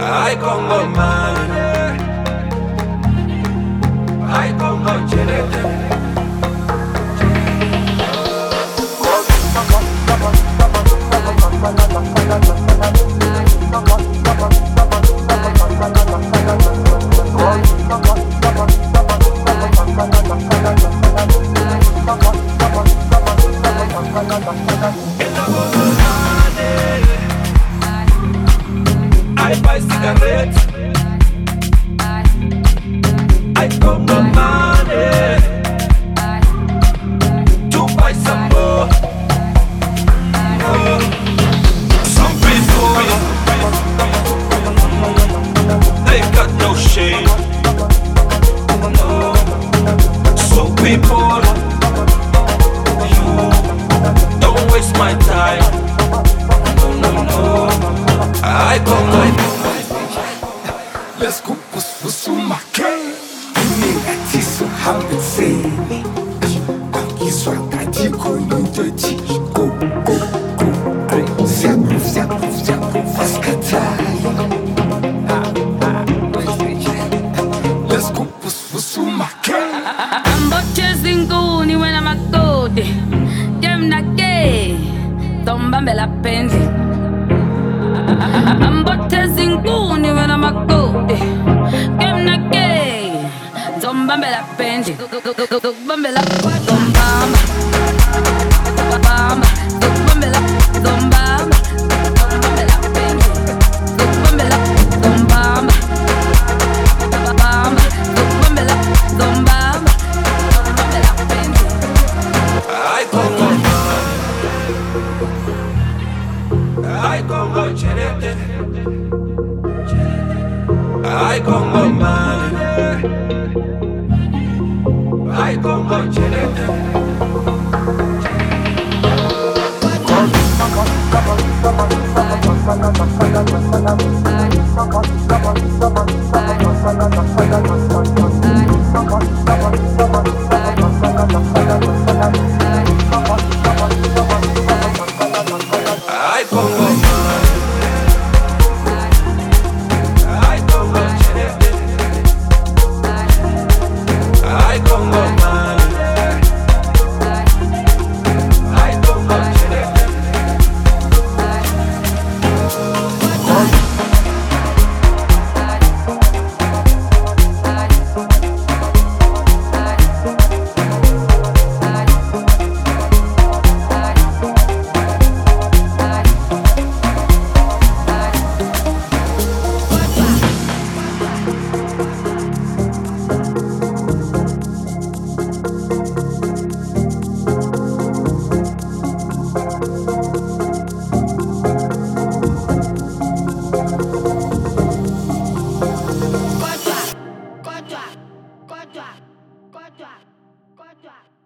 Ay Congo mane, ay Congo chelete. I buy cigarettes, I Congo money to buy some more. Oh. Some people, they got no shame. No. Some people, you don't waste my time. No. I go my Let's go Busumake. Negative habit say. Banki swaka jiko nuntochi. Go. Zaku faskata. Let's go Busumake. I'm not chasing goony when I'm a gold. Dem na gay. Tomba me la penzi. I'm not chasing goony when I'm a gold. Dem na gay. Tomba me la penzi. Tomba me la tomba. Bamba. Tomba me la tomba. Tomba me la penzi. Tomba me la tomba. Bamba. Tomba me la tomba. I Congo I Congo chelete. I Congo mane, I Congo chelete. I Congo mane, I Congo chelete. I Congo mane, I Congo chelete. Quadra.